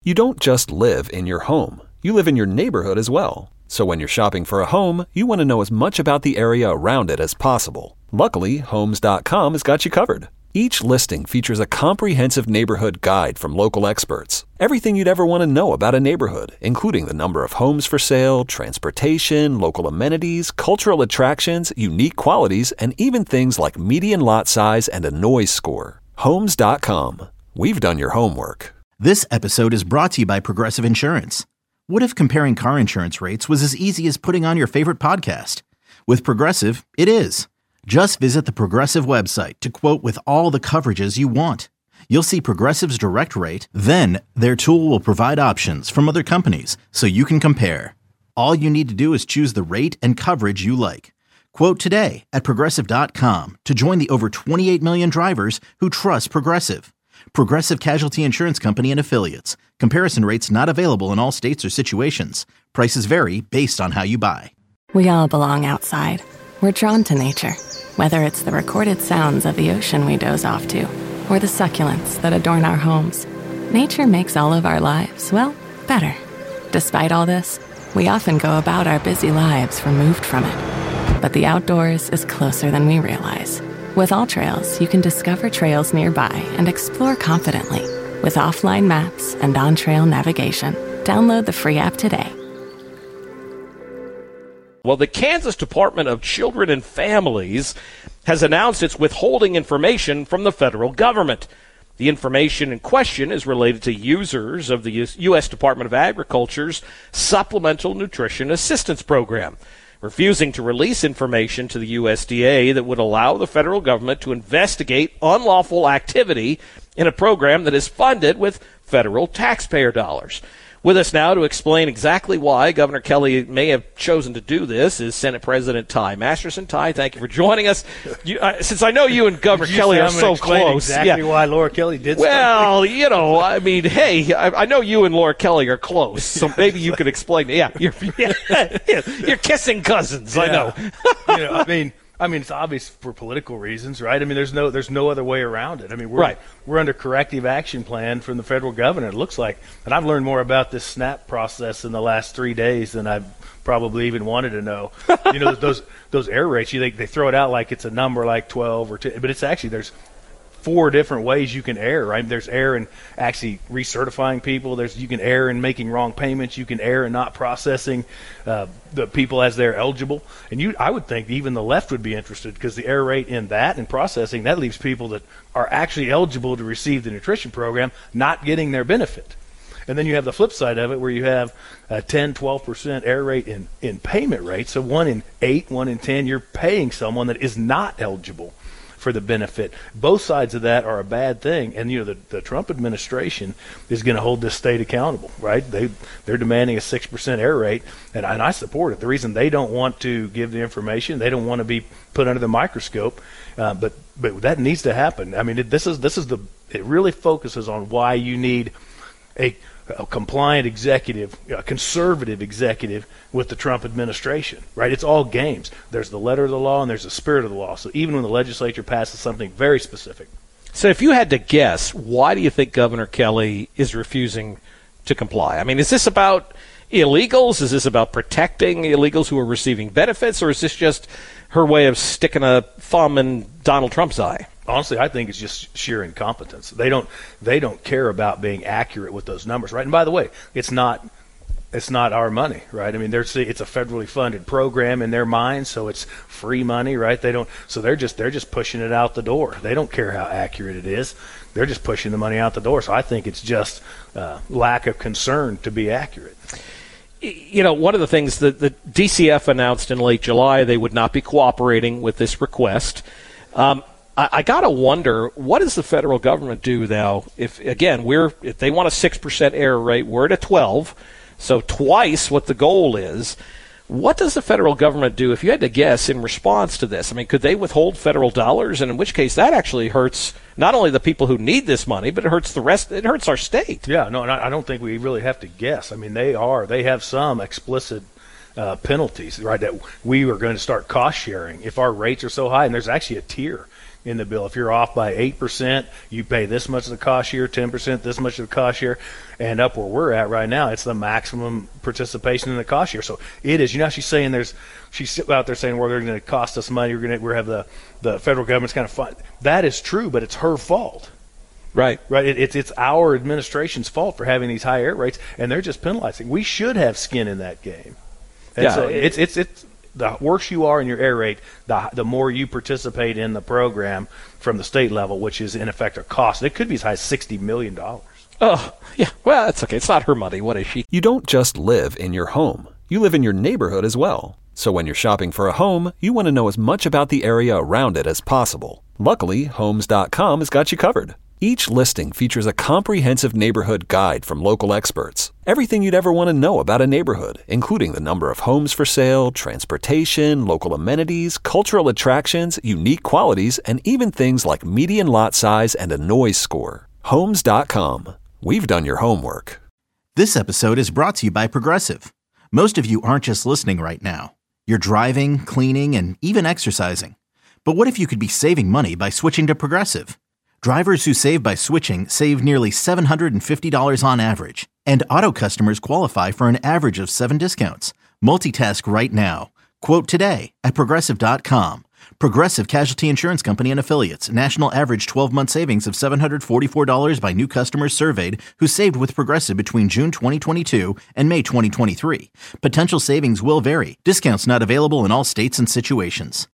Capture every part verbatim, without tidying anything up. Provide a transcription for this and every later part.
You don't just live in your home. You live in your neighborhood as well. So when you're shopping for a home, you want to know as much about the area around it as possible. Luckily, Homes dot com has got you covered. Each listing features a comprehensive neighborhood guide from local experts. Everything you'd ever want to know about a neighborhood, including the number of homes for sale, transportation, local amenities, cultural attractions, unique qualities, and even things like median lot size and a noise score. Homes dot com. We've done your homework. This episode is brought to you by Progressive Insurance. What if comparing car insurance rates was as easy as putting on your favorite podcast? With Progressive, it is. Just visit the Progressive website to quote with all the coverages you want. You'll see Progressive's direct rate, then their tool will provide options from other companies so you can compare. All you need to do is choose the rate and coverage you like. Quote today at Progressive dot com to join the over twenty-eight million drivers who trust Progressive. Progressive Casualty Insurance Company and Affiliates. Comparison rates not available in all states or situations. Prices vary based on how you buy. We all belong outside. We're drawn to nature. Whether it's the recorded sounds of the ocean we doze off to, or the succulents that adorn our homes, nature makes all of our lives, well, better. Despite all this, we often go about our busy lives removed from it. But the outdoors is closer than we realize. With AllTrails, you can discover trails nearby and explore confidently. With offline maps and on-trail navigation, download the free app today. Well, the Kansas Department of Children and Families has announced it's withholding information from the federal government. The information in question is related to users of the U S Department of Agriculture's Supplemental Nutrition Assistance Program, refusing to release information to the U S D A that would allow the federal government to investigate unlawful activity in a program that is funded with federal taxpayer dollars. With us now to explain exactly why Governor Kelly may have chosen to do this is Senate President Ty Masterson. Ty, thank you for joining us. You, uh, since I know you and Governor you Kelly are so explain close. Exactly yeah. why Laura Kelly did Well, something. you know, I mean, hey, I, I know you and Laura Kelly are close, so maybe you could explain. Yeah, you're, yeah, you're kissing cousins, Yeah. I know. you know, I mean, I mean, it's obvious for political reasons, right? I mean, there's no, there's no other way around it. I mean, we're Right. we're under corrective action plan from the federal government. It looks like, and I've learned more about this SNAP process in the last three days than I've probably even wanted to know. You know, those those error rates, you they, they throw it out like it's a number like twelve or ten, but it's actually there's four different ways you can err, right? There's error in actually recertifying people. There's you can err in making wrong payments. You can err in not processing uh, the people as they're eligible. And you, I would think even the left would be interested because the error rate in that and processing, that leaves people that are actually eligible to receive the nutrition program not getting their benefit. And then you have the flip side of it where you have a ten, twelve percent error rate in, in payment rate. So one in eight, one in ten, you're paying someone that is not eligible for the benefit. Both sides of that are a bad thing, and you know the, the Trump administration is going to hold this state accountable, right? They they're demanding a six percent error rate, and, and I support it. The reason they don't want to give the information, they don't want to be put under the microscope, uh, but but that needs to happen. I mean, it, this is this is the it really focuses on why you need a a compliant executive, a conservative executive with the Trump administration, right? It's all games. There's the letter of the law and there's the spirit of the law. So even when the legislature passes something very specific. So if you had to guess, why do you think Governor Kelly is refusing to comply? I mean, is this about illegals? Is this about protecting illegals who are receiving benefits? Or is this just her way of sticking a thumb in Donald Trump's eye? Honestly, I think it's just sheer incompetence. They don't they don't care about being accurate with those numbers, right? And by the way, it's not it's not our money, right? I mean, there's it's a federally funded program in their mind, so it's free money, right? They don't so they're just they're just pushing it out the door. They don't care how accurate it is. They're just pushing the money out the door. So I think it's just uh, lack of concern to be accurate. You know, one of the things that the D C F announced in late July, they would not be cooperating with this request. Um, I, I got to wonder, what does the federal government do now? If, again, we're if they want a six percent error rate, we're at a twelve, so twice what the goal is. What does the federal government do, if you had to guess, in response to this? I mean, could they withhold federal dollars? And in which case, that actually hurts not only the people who need this money, but it hurts the rest. It hurts our state. Yeah, no, and I don't think we really have to guess. I mean, they are. They have some explicit uh, penalties, right, that we are going to start cost sharing if our rates are so high. And there's actually a tier in the bill. If you're off by eight percent, you pay this much of the cost share, ten percent, this much of the cost share. And up where we're at right now, it's the maximum participation in the cost share. So it is. You know, she's saying there's, she's out there saying, well, they're going to cost us money. We're going to, we have the, the federal government's kind of fun. That is true, but it's her fault. Right. Right. It, it's it's our administration's fault for having these high air rates, and they're just penalizing. We should have skin in that game. And yeah. So it's it's it's the worse you are in your air rate, the the more you participate in the program from the state level, which is in effect a cost. It could be as high as sixty million dollars. Oh, yeah. Well, that's okay. It's not her money. What is she? You don't just live in your home. You live in your neighborhood as well. So when you're shopping for a home, you want to know as much about the area around it as possible. Luckily, Homes dot com has got you covered. Each listing features a comprehensive neighborhood guide from local experts. Everything you'd ever want to know about a neighborhood, including the number of homes for sale, transportation, local amenities, cultural attractions, unique qualities, and even things like median lot size and a noise score. Homes dot com. We've done your homework. This episode is brought to you by Progressive. Most of you aren't just listening right now. You're driving, cleaning, and even exercising. But what if you could be saving money by switching to Progressive? Drivers who save by switching save nearly seven hundred fifty dollars on average, and auto customers qualify for an average of seven discounts. Multitask right now. Quote today at Progressive dot com. Progressive Casualty Insurance Company and Affiliates. National average twelve-month savings of seven hundred forty-four dollars by new customers surveyed who saved with Progressive between June twenty twenty-two and May twenty twenty-three. Potential savings will vary. Discounts not available in all states and situations.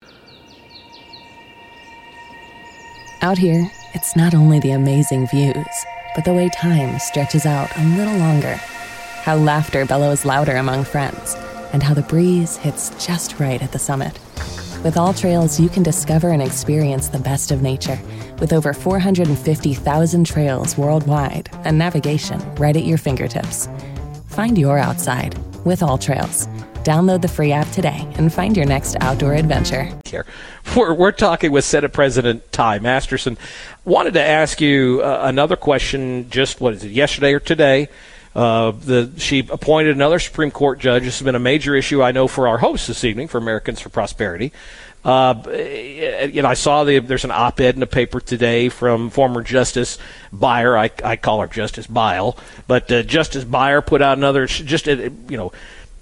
Out here, it's not only the amazing views, but the way time stretches out a little longer. How laughter bellows louder among friends, and how the breeze hits just right at the summit. With All Trails, you can discover and experience the best of nature with over four hundred fifty thousand trails worldwide and navigation right at your fingertips. Find your outside with All Trails. Download the free app today and find your next outdoor adventure. We're, we're talking with Senate President Ty Masterson. Wanted to ask you uh, another question just, what is it, yesterday or today? Uh, the, she appointed another Supreme Court judge. This has been a major issue, I know, for our hosts this evening, for Americans for Prosperity. Uh, you know, I saw the, there's an op-ed in the paper today from former Justice Beyer. I, I call her Justice Bile, but uh, Justice Beyer put out another, just, uh, you know,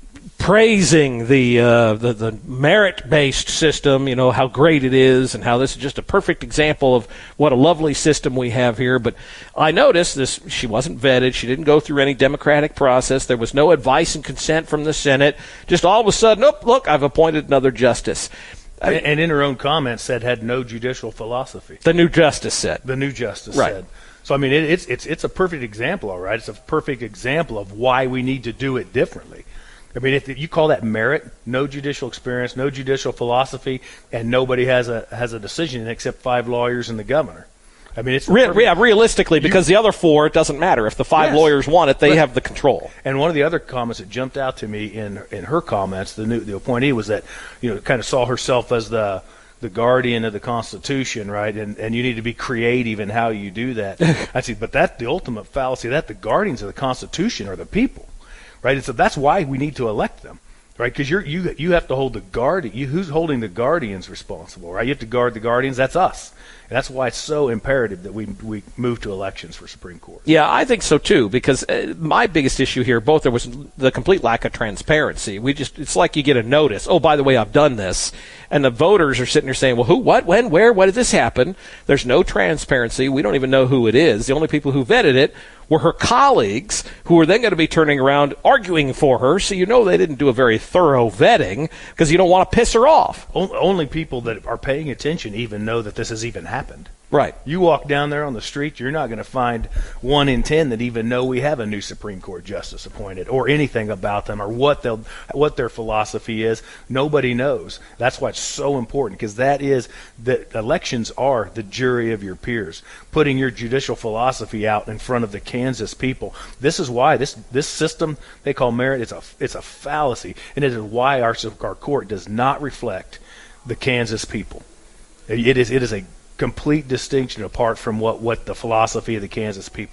praising the, uh, the the merit-based system, you know, how great it is and how this is just a perfect example of what a lovely system we have here. But I noticed this, she wasn't vetted. She didn't go through any democratic process. There was no advice and consent from the Senate. Just all of a sudden, oh, look, I've appointed another justice. And, and in her own comments said had no judicial philosophy. The new justice said. The new justice right. said. So, I mean, it, it's, it's, it's a perfect example, all right? It's a perfect example of why we need to do it differently. I mean, if you call that merit, no judicial experience, no judicial philosophy, and nobody has a has a decision except five lawyers and the governor. I mean, it's Re- yeah, realistically, because you, the other four, it doesn't matter. If the five yes, lawyers want it, they but, have the control. And one of the other comments that jumped out to me in in her comments, the new the appointee, was that, you know, kind of saw herself as the the guardian of the Constitution, right? And and you need to be creative in how you do that. I see, but that's the ultimate fallacy. That the guardians of the Constitution are the people. Right, and so that's why we need to elect them, right? Because you're you you have to hold the guard. You, who's holding the guardians responsible, right? You have to guard the guardians. That's us, and that's why it's so imperative that we we move to elections for Supreme Court. Yeah, I think so too. Because uh, my biggest issue here, both there was the complete lack of transparency. We just it's like you get a notice. Oh, by the way, I've done this, and the voters are sitting there saying, well, who, what, when, where, what did this happen? There's no transparency. We don't even know who it is. The only people who vetted it were her colleagues, who were then going to be turning around arguing for her, so you know they didn't do a very thorough vetting because you don't want to piss her off. Only people that are paying attention even know that this has even happened. Right. You walk down there on the street, you're not going to find one in ten that even know we have a new Supreme Court justice appointed or anything about them or what they'll what their philosophy is. Nobody knows. That's why it's so important, because that is that elections are the jury of your peers, putting your judicial philosophy out in front of the Kansas people. This is why this this system they call merit, it's a it's a fallacy, and it is why our our court does not reflect the Kansas people. It is it is a complete distinction apart from what, what the philosophy of the Kansas people.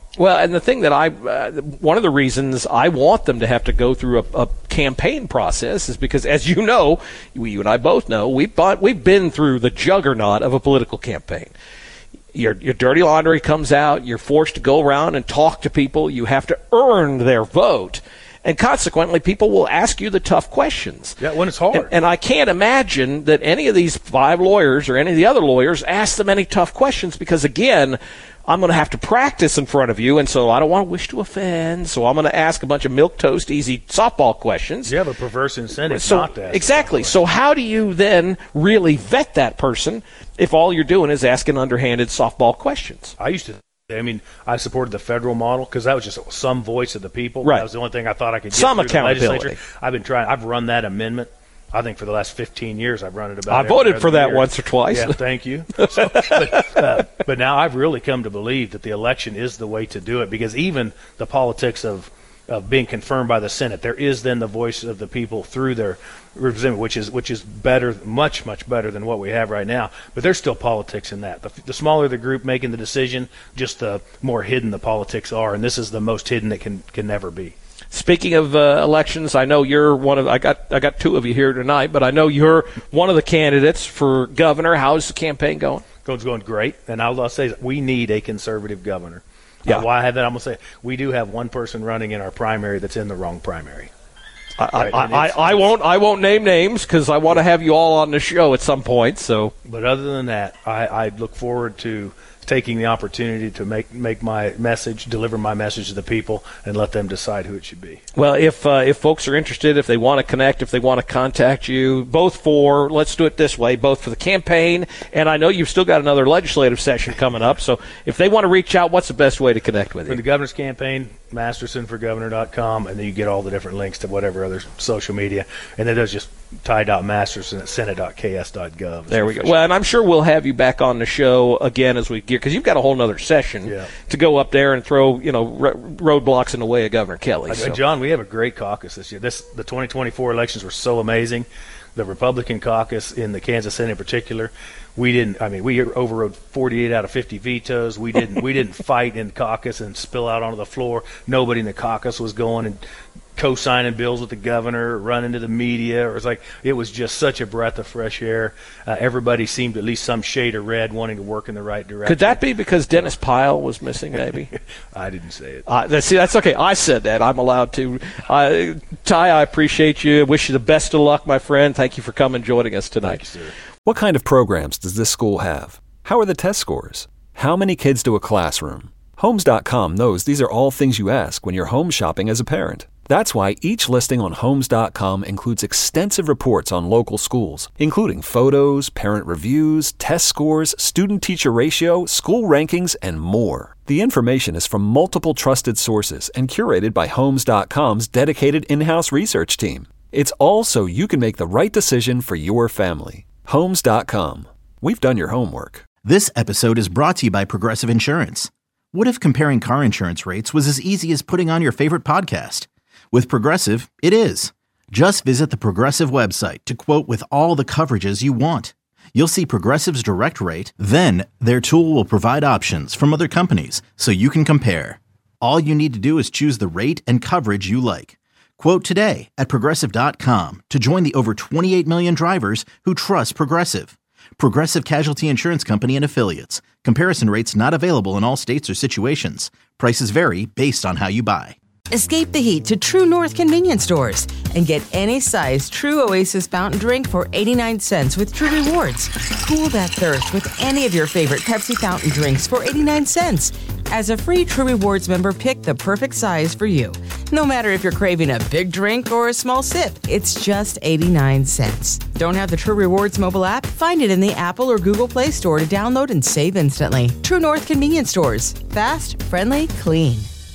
Well, and the thing that I, uh, one of the reasons I want them to have to go through a, a campaign process is because, as you know, you and I both know, we've, bought, we've been through the juggernaut of a political campaign. Your, your dirty laundry comes out. You're forced to go around and talk to people. You have to earn their vote. And consequently, people will ask you the tough questions. Yeah, when it's hard. And, and I can't imagine that any of these five lawyers or any of the other lawyers ask them any tough questions because, again, I'm going to have to practice in front of you, and so I don't want to wish to offend, so I'm going to ask a bunch of milquetoast, easy softball questions. You have a perverse incentive so, not to ask. Exactly. So how do you then really vet that person if all you're doing is asking underhanded softball questions? I used to I mean, I supported the federal model because that was just some voice of the people. Right. That was the only thing I thought I could get some through accountability. The legislature. I've been trying. I've run that amendment. I think for the last fifteen years, I've run it about. I every voted other for that year. once or twice. Yeah, thank you. So, but, uh, but now I've really come to believe that the election is the way to do it because even the politics of of being confirmed by the Senate, there is then the voice of the people through their representative, which is which is better, much much better than what we have right now. But there's still politics in that. The, the smaller the group making the decision, just the more hidden the politics are, and this is the most hidden it can can never be. Speaking of uh, elections, I know you're one of I got I got two of you here tonight, but I know you're one of the candidates for governor. How's the campaign going? It's going great, and I'll, I'll say we need a conservative governor. Yeah. Uh, why I have that? I'm gonna say we do have one person running in our primary that's in the wrong primary. I, Right, I, and I, it's- I won't I won't name names because I want to have you all on the show at some point. So, But other than that, I, I look forward to taking the opportunity to make make my message, deliver my message to the people, and let them decide who it should be. well, if uh, if folks are interested, if they want to connect, if they want to contact you, both for let's do it this way, both for the campaign, and I know you've still got another legislative session coming up. So, if they want to reach out, what's the best way to connect with For you? the governor's campaign, masterson for governor dot com, and then you get all the different links to whatever other social media, and then there's just ty.masterson at senate dot k s dot gov. There we go. Well, and I'm sure we'll have you back on the show again as we get, because you've got a whole nother session Yeah. to go up there and throw, you know, ro- roadblocks in the way of Governor Kelly. Uh, So. John, we have a great caucus this year. This the twenty twenty-four elections were so amazing. The Republican caucus in the Kansas Senate in particular, we didn't. I mean, we overrode forty-eight out of fifty vetoes. We didn't. we didn't fight in caucus and spill out onto the floor. Nobody in the caucus was going and co-signing bills with the governor, running to the media. Or it was like it was just such a breath of fresh air. Uh, everybody seemed at least some shade of red, wanting to work in the right direction. Could that be because Dennis Pyle was missing, maybe? I didn't say it. Uh, that's, see, that's okay. I said that. I'm allowed to. Uh, Ty, I appreciate you. Wish you the best of luck, my friend. Thank you for coming and joining us tonight. Thank you, sir. What kind of programs does this school have? How are the test scores? How many kids do a classroom? Homes dot com knows these are all things you ask when you're home shopping as a parent. That's why each listing on Homes dot com includes extensive reports on local schools, including photos, parent reviews, test scores, student-teacher ratio, school rankings, and more. The information is from multiple trusted sources and curated by Homes dot com's dedicated in-house research team. It's all so you can make the right decision for your family. Homes dot com. We've done your homework. This episode is brought to you by Progressive Insurance. What if comparing car insurance rates was as easy as putting on your favorite podcast? With Progressive, it is. Just visit the Progressive website to quote with all the coverages you want. You'll see Progressive's direct rate, then their tool will provide options from other companies so you can compare. All you need to do is choose the rate and coverage you like. Quote today at Progressive dot com to join the over twenty-eight million drivers who trust Progressive. Progressive Casualty Insurance Company and Affiliates. Comparison rates not available in all states or situations. Prices vary based on how you buy. Escape the heat to True North convenience stores and get any size True Oasis fountain drink for eighty-nine cents with True Rewards. Cool that thirst with any of your favorite Pepsi fountain drinks for eighty-nine cents. As a free True Rewards member, pick the perfect size for you. No matter if you're craving a big drink or a small sip, it's just eighty-nine cents. Don't have the True Rewards mobile app? Find it in the Apple or Google Play Store to download and save instantly. True North convenience stores. Fast, friendly, clean.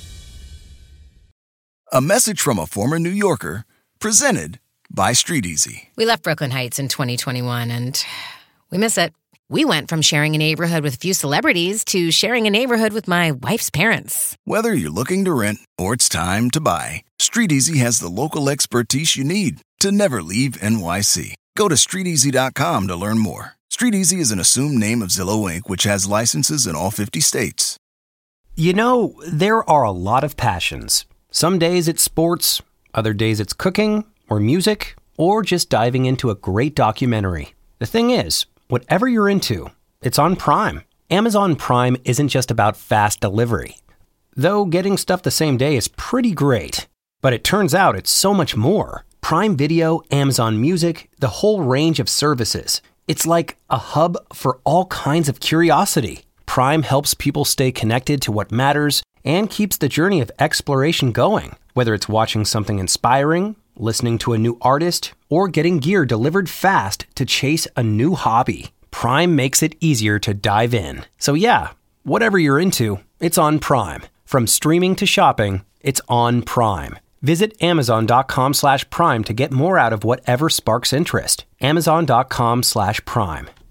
A message from a former New Yorker, presented by Street Easy. We left Brooklyn Heights in twenty twenty-one, and we miss it. We went from sharing a neighborhood with a few celebrities to sharing a neighborhood with my wife's parents. Whether you're looking to rent or it's time to buy, Street Easy has the local expertise you need to never leave N Y C. Go to street easy dot com to learn more. Street Easy is an assumed name of Zillow Incorporated, which has licenses in all fifty states. You know, there are a lot of passions. Some days it's sports, other days it's cooking or music, or just diving into a great documentary. The thing is, whatever you're into, it's on Prime. Amazon Prime isn't just about fast delivery. Though getting stuff the same day is pretty great. But it turns out it's so much more. Prime Video, Amazon Music, the whole range of services. It's like a hub for all kinds of curiosity. Prime helps people stay connected to what matters and keeps the journey of exploration going, whether it's watching something inspiring, listening to a new artist, or getting gear delivered fast to chase a new hobby. Prime makes it easier to dive in. So yeah, whatever you're into, it's on Prime. From streaming to shopping, it's on Prime. Visit amazon.com slash prime to get more out of whatever sparks interest. Amazon.com slash prime.